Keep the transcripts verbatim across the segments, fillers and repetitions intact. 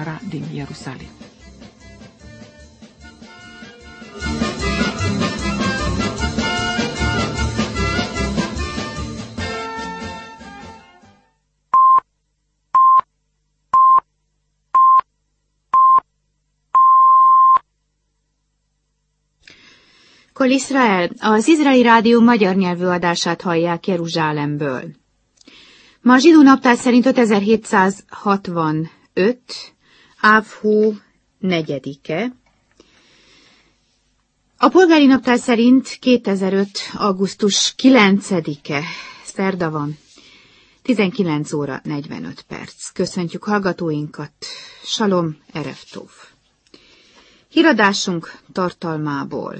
Sara din Jerusalem. Kol Israel, az Izraeli Rádió magyar nyelvű adását hallják Jeruzsálemből. Ma a zsidó naptár szerint ötezer-hétszázhatvanöt. Áv-hó negyedike. A polgári naptár szerint kétezer-öt. augusztus kilencedike. Szerda van. tizenkilenc óra negyvenöt perc. Köszöntjük hallgatóinkat. Salom, erev tov. Híradásunk tartalmából.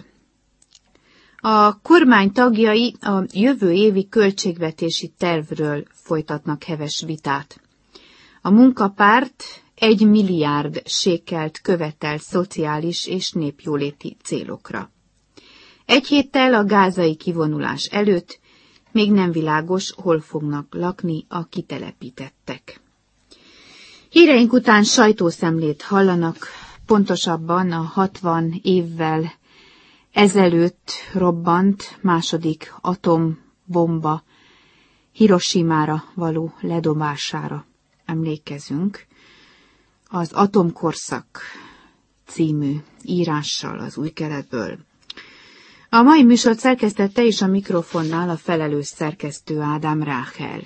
A kormány tagjai a jövő évi költségvetési tervről folytatnak heves vitát. A munkapárt egy milliárd sékelt követel szociális és népjóléti célokra. Egy héttel a gázai kivonulás előtt még nem világos, hol fognak lakni a kitelepítettek. Híreink után sajtószemlét hallanak, pontosabban a hatvan évvel ezelőtt robbant második atombomba Hiroshimára való ledobására emlékezünk. Az Atomkorszak című írással az Új Keletből. A mai műsort szerkesztette és a mikrofonnál a felelős szerkesztő Ádám Ráhel.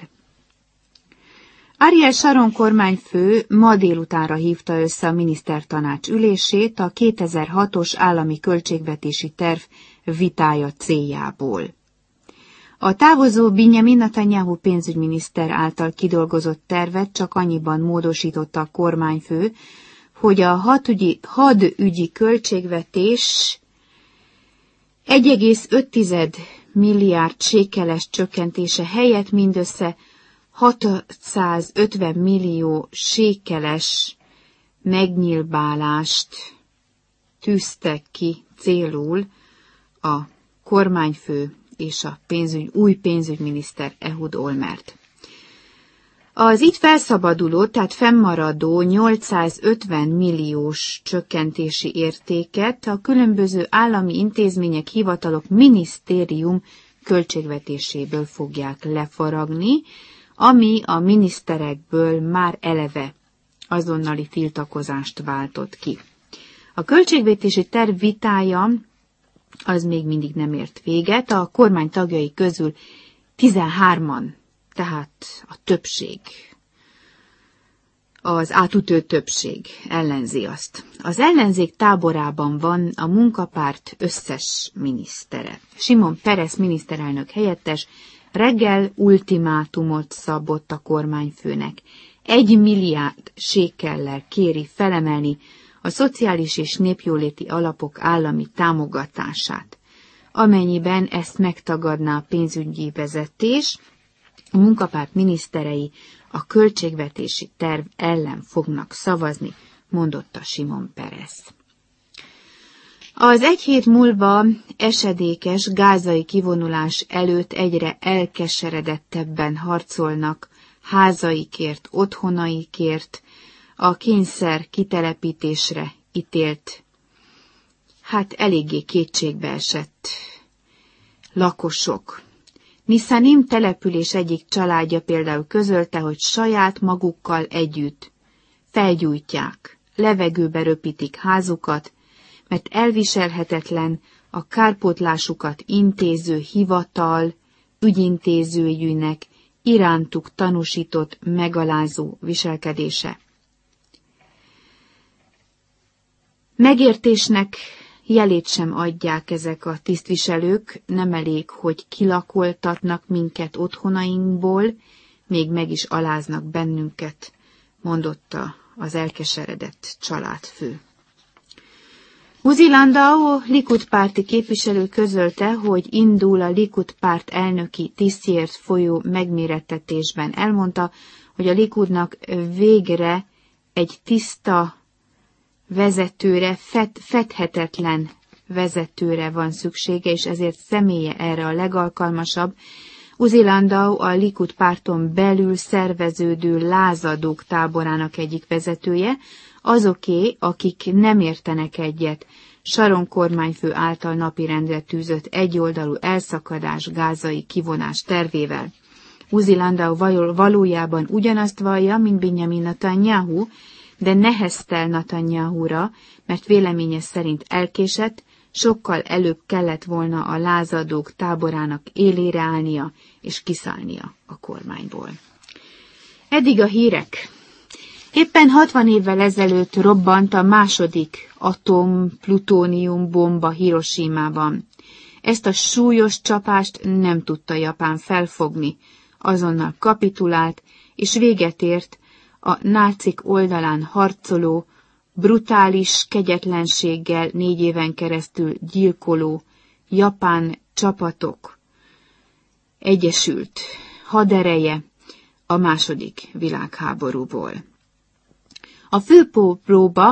Ariel Sharon kormányfő ma délutánra hívta össze a minisztertanács ülését a kétezer-hatos állami költségvetési terv vitája céljából. A távozó Binyamin Netanyahu pénzügyminiszter által kidolgozott tervet csak annyiban módosította a kormányfő, hogy a hadügyi, hadügyi költségvetés egy egész öt milliárd sékeles csökkentése helyett mindössze hatszázötven millió sékeles megnyilválást tűztek ki célul a kormányfő és a pénzügy, új pénzügyminiszter Ehud Olmert. Az így felszabaduló, tehát fennmaradó nyolcszázötven milliós csökkentési értéket a különböző állami intézmények, hivatalok, minisztérium költségvetéséből fogják lefaragni, ami a miniszterekből már eleve azonnali tiltakozást váltott ki. A költségvetési terv vitája az még mindig nem ért véget, a kormány tagjai közül tizenhárman, tehát a többség, az átütő többség ellenzi azt. Az ellenzék táborában van a munkapárt összes minisztere. Simon Peres miniszterelnök helyettes reggel ultimátumot szabott a kormányfőnek. Egy milliárd sékellel kéri felemelni a szociális és népjóléti alapok állami támogatását. Amennyiben ezt megtagadná a pénzügyi vezetés, a munkapárt miniszterei a költségvetési terv ellen fognak szavazni, mondotta Simon Peres. Az egy hét múlva esedékes gázai kivonulás előtt egyre elkeseredettebben harcolnak házaikért, otthonaikért, a kényszer kitelepítésre ítélt, hát eléggé kétségbe esett lakosok. Niszanim település egyik családja például közölte, hogy saját magukkal együtt felgyújtják, levegőbe röpítik házukat, mert elviselhetetlen a kárpótlásukat intéző hivatal ügyintézőjűnek irántuk tanúsított megalázó viselkedése. Megértésnek jelét sem adják ezek a tisztviselők, nem elég, hogy kilakoltatnak minket otthonainkból, még meg is aláznak bennünket, mondotta az elkeseredett családfő. Uzi Landau, Likud párti képviselő közölte, hogy indul a Likud párt elnöki tisztjéért folyó megmérettetésben. Elmondta, hogy a Likudnak végre egy tiszta vezetőre, fed, fedhetetlen vezetőre van szüksége, és ezért személye erre a legalkalmasabb. Uzi Landau a Likud párton belül szerveződő lázadók táborának egyik vezetője, azoké, akik nem értenek egyet Sharon kormányfő által napirendre tűzött egyoldalú elszakadás gázai kivonás tervével. Uzi Landau valójában ugyanazt vallja, mint Benjamin Netanyahu, de neheztel Netanyahura, mert véleménye szerint elkésett, sokkal előbb kellett volna a lázadók táborának élére állnia és kiszállnia a kormányból. Eddig a hírek. Éppen hatvan évvel ezelőtt robbant a második atom-plutónium bomba Hiroshimában. Ezt a súlyos csapást nem tudta Japán felfogni, azonnal kapitulált, és véget ért a nácik oldalán harcoló, brutális kegyetlenséggel négy éven keresztül gyilkoló japán csapatok egyesült hadereje a második világháborúból. A főpróba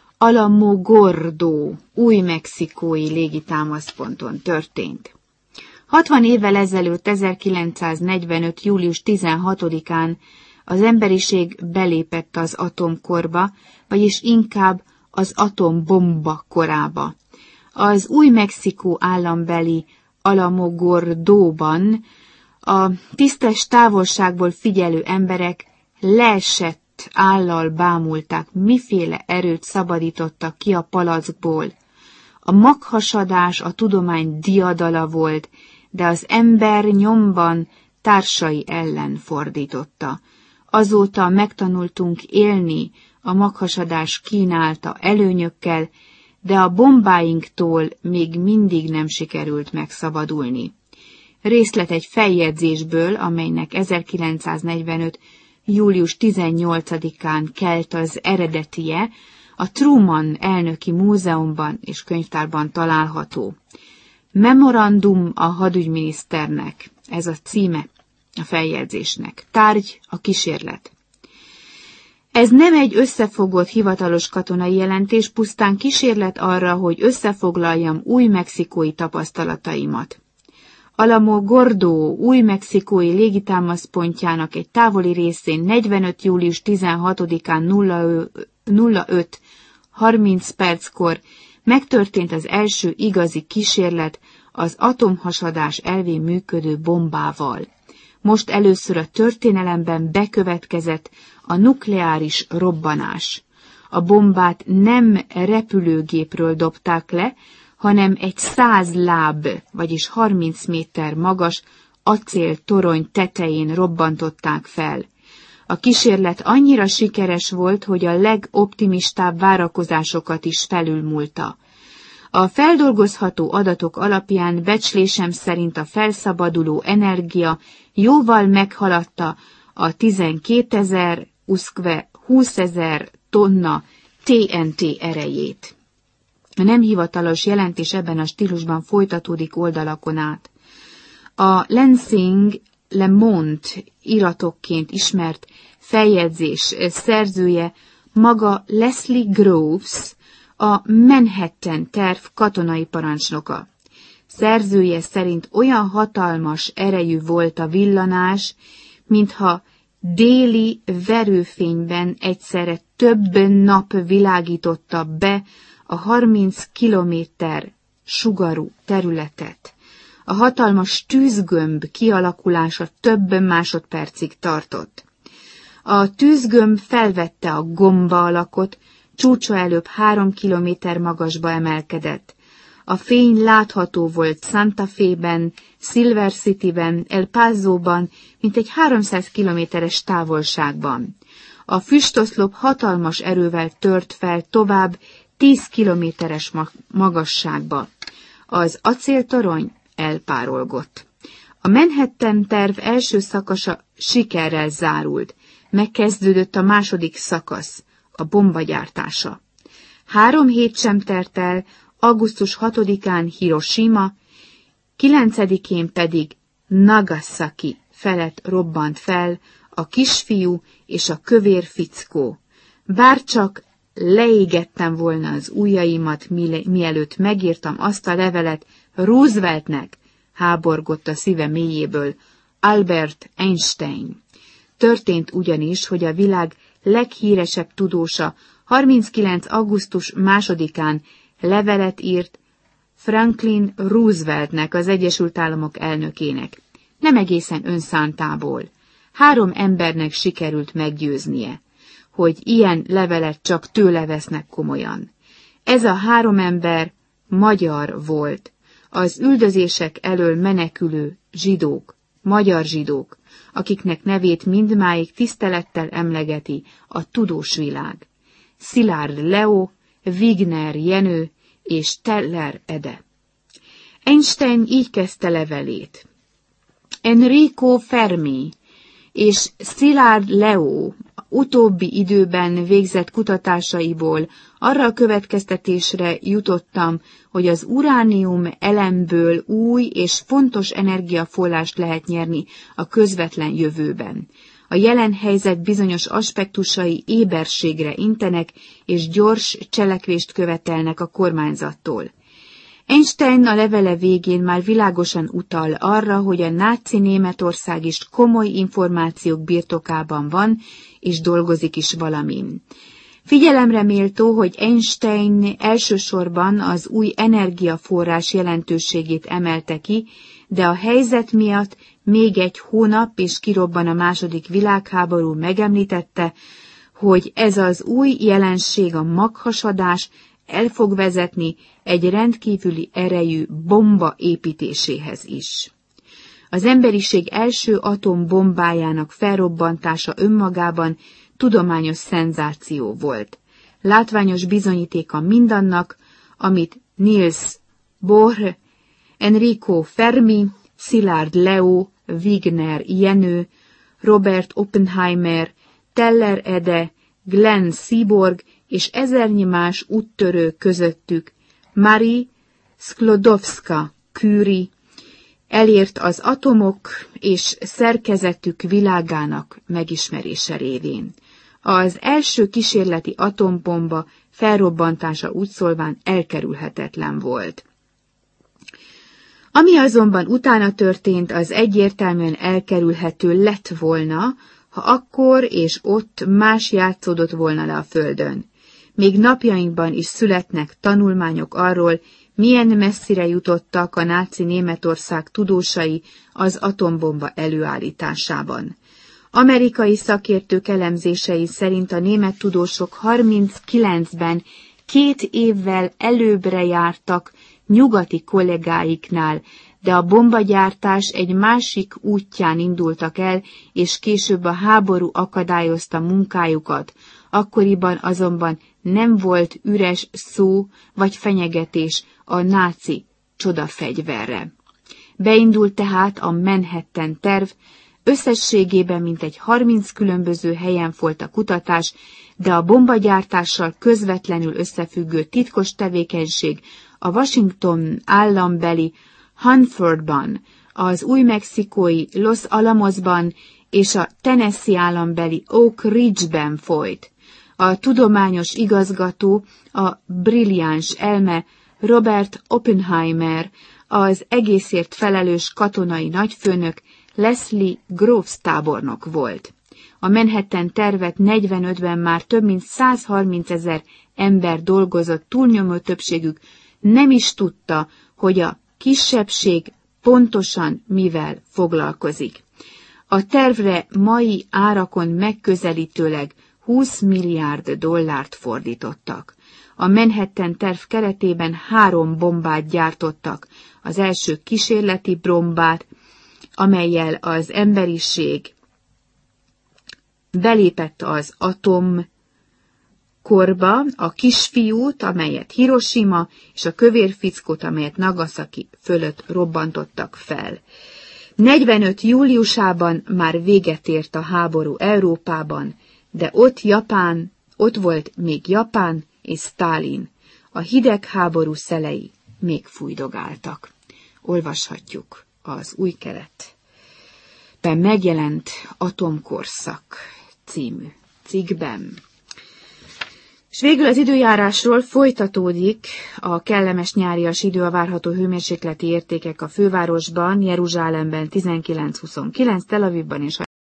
Alamogordo új-mexikói légitámaszponton történt. hatvan évvel ezelőtt, ezerkilencszáznegyvenöt. július tizenhatodikán az emberiség belépett az atomkorba, vagyis inkább az atombomba korába. Az Új-Mexikó állambeli Alamogordóban a tisztes távolságból figyelő emberek leesett állal bámulták, miféle erőt szabadítottak ki a palackból. A maghasadás a tudomány diadala volt, de az ember nyomban társai ellen fordította. Azóta megtanultunk élni a maghasadás kínálta előnyökkel, de a bombáinktól még mindig nem sikerült megszabadulni. Részlet egy feljegyzésből, amelynek ezerkilencszáznegyvenöt. július tizennyolcadikán kelt az eredetie, a Truman elnöki múzeumban és könyvtárban található. Memorandum a hadügyminiszternek, ez a címe a feljegyzésnek. Tárgy a kísérlet. Ez nem egy összefogott hivatalos katonai jelentés, pusztán kísérlet arra, hogy összefoglaljam új-mexikói tapasztalataimat. Alamogordo új-mexikói légitámaszpontjának egy távoli részén negyvenöt. július tizenhatodikán nulla öt harminc perckor megtörtént az első igazi kísérlet az atomhasadás elvén működő bombával. Most először a történelemben bekövetkezett a nukleáris robbanás. A bombát nem repülőgépről dobták le, hanem egy száz láb, vagyis harminc méter magas acéltorony tetején robbantották fel. A kísérlet annyira sikeres volt, hogy a legoptimistább várakozásokat is felülmúlta. A feldolgozható adatok alapján becslésem szerint a felszabaduló energia jóval meghaladta a tizenkétezer, húszezer tonna té en té erejét. A nem hivatalos jelentés ebben a stílusban folytatódik oldalakon át. A Lansing Le Monde iratokként ismert feljegyzés szerzője maga Leslie Groves, a Manhattan terv katonai parancsnoka. Szerzője szerint olyan hatalmas erejű volt a villanás, mintha déli verőfényben egyszerre több nap világította be a harminc kilométer sugarú területet. A hatalmas tűzgömb kialakulása több másodpercig tartott. A tűzgömb felvette a gomba alakot, csúcsa előbb három kilométer magasba emelkedett. A fény látható volt Santa Fe-ben, Silver City-ben, El Paso-ban, mint egy háromszáz kilométeres távolságban. A füstoszlop hatalmas erővel tört fel tovább tíz kilométeres magasságba. Az acéltorony elpárolgott. A Manhattan terv első szakasza sikerrel zárult. Megkezdődött a második szakasz, a bombagyártása. Három hét sem telt el, augusztus hatodikán Hiroshima, kilencedikén pedig Nagasaki felett robbant fel a kisfiú és a kövér fickó. Bárcsak leégettem volna az ujjaimat, mielőtt megírtam azt a levelet Rooseveltnek, háborgott a szíve mélyéből Albert Einstein. Történt ugyanis, hogy a világ leghíresebb tudósa harminckilenc augusztus másodikán levelet írt Franklin Rooseveltnek, az Egyesült Államok elnökének. Nem egészen önszántából. Három embernek sikerült meggyőznie, hogy ilyen levelet csak tőle vesznek komolyan. Ez a három ember magyar volt, az üldözések elől menekülő zsidók, magyar zsidók, akiknek nevét mindmáig tisztelettel emlegeti a tudós világ. Szilárd Leo, Wigner Jenő és Teller Ede. Einstein így kezdte levelét. Enrico Fermi és Szilárd Leo utóbbi időben végzett kutatásaiból arra a következtetésre jutottam, hogy az uránium elemből új és fontos energiaforrást lehet nyerni a közvetlen jövőben. A jelen helyzet bizonyos aspektusai éberségre intenek és gyors cselekvést követelnek a kormányzattól. Einstein a levele végén már világosan utal arra, hogy a náci Németország is komoly információk birtokában van, és dolgozik is valamin. Figyelemre méltó, hogy Einstein elsősorban az új energiaforrás jelentőségét emelte ki, de a helyzet miatt még egy hónap és kirobban a második világháború megemlítette, hogy ez az új jelenség, a maghasadás el fog vezetni egy rendkívüli erejű bomba építéséhez is. Az emberiség első atombombájának felrobbantása önmagában tudományos szenzáció volt. Látványos bizonyítéka mindannak, amit Niels Bohr, Enrico Fermi, Szilárd Leo, Wigner Jenő, Robert Oppenheimer, Teller Ede, Glenn Seaborg és ezernyi más úttörő közöttük Marie Sklodowska-Curie elért az atomok és szerkezetük világának megismerése révén. Az első kísérleti atombomba felrobbantása úgyszólván elkerülhetetlen volt. Ami azonban utána történt, az egyértelműen elkerülhető lett volna, ha akkor és ott más játszódott volna le a földön. Még napjainkban is születnek tanulmányok arról, milyen messzire jutottak a náci Németország tudósai az atombomba előállításában. Amerikai szakértők elemzései szerint a német tudósok harminckilencben két évvel előbbre jártak nyugati kollégáiknál, de a bombagyártás egy másik útján indultak el, és később a háború akadályozta munkájukat. Akkoriban azonban nem volt üres szó vagy fenyegetés a náci csodafegyverre. Beindult tehát a Manhattan terv, összességében mintegy harminc különböző helyen folyt a kutatás, de a bombagyártással közvetlenül összefüggő titkos tevékenység a Washington állambeli Hanfordban, az új-mexikói Los Alamosban és a Tennessee állambeli Oak Ridge-ben folyt. A tudományos igazgató, a brilliáns elme Robert Oppenheimer, az egészért felelős katonai nagyfőnök Leslie Groves tábornok volt. A Manhattan tervet negyvenötben már több mint százharmincezer ember dolgozott, túlnyomó többségük nem is tudta, hogy a kisebbség pontosan mivel foglalkozik. A tervre mai árakon megközelítőleg húsz milliárd dollárt fordítottak. A Manhattan terv keretében három bombát gyártottak. Az első kísérleti bombát, amellyel az emberiség belépett az atomkorba, a kisfiút, amelyet Hiroshima, és a kövér fickót, amelyet Nagasaki fölött robbantottak fel. negyvenöt júliusában már véget ért a háború Európában, de ott Japán, ott volt még Japán és Sztálin. A hidegháború szelei még fújdogáltak. Olvashatjuk az Új Keletben megjelent Atomkorszak című cikkben. És végül az időjárásról folytatódik a kellemes nyárias idő, a várható hőmérsékleti értékek a fővárosban, Jeruzsálemben tizenkilenc huszonkilenc, Tel Avivban és